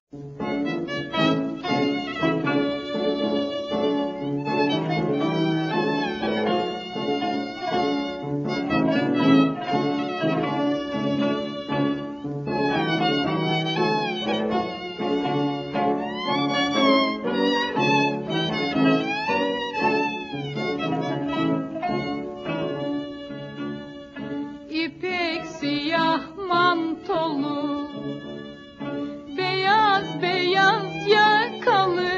İpek siyah mantolu, beyaz beyaz yakalı.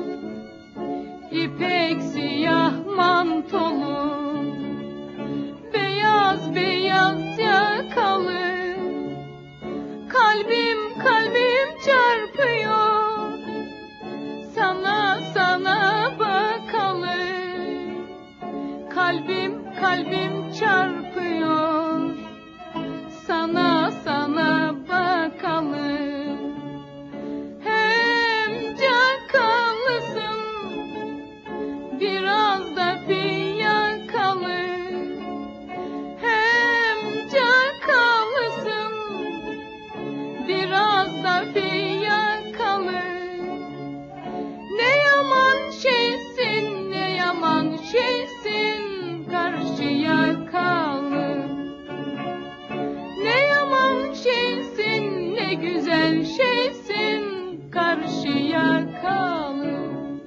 İpek siyah mantolu, beyaz beyaz yakalı. Kalbim kalbim çarpıyor, sana sana bakalı. Kalbim kalbim çarpıyor, sana sana bakalı. Hem cakalısın, biraz da fiyakalı. Hem cakalısın, biraz da fiyakalı. Ne yaman şeysin, ne yaman şeysin karşı yakalı. Ne yaman şeysin, ne güzel şeysin karşı yakalı.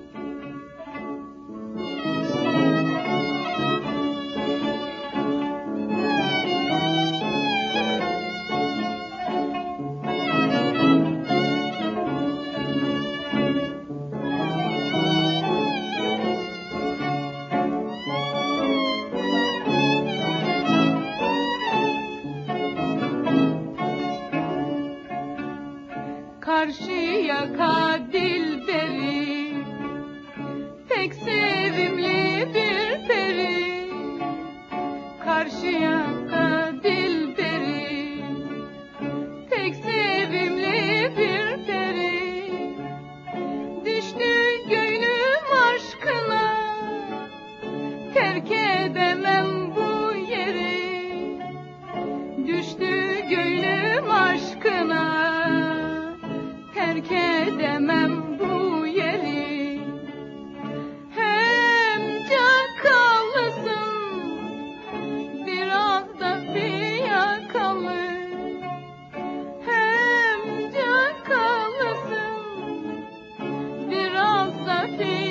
Karşı yaka dilberi, pek sevimli bir peri. Karşı yaka dilberi, pek sevimli bir peri. Düştü gönlüm aşkına, terk edemem bu yeri. Düştü gönlüm aşkına, terk edemem bu yeri. Hem cakalısın, biraz da fiyakalı. Hem cakalısın, biraz da fiyakalı.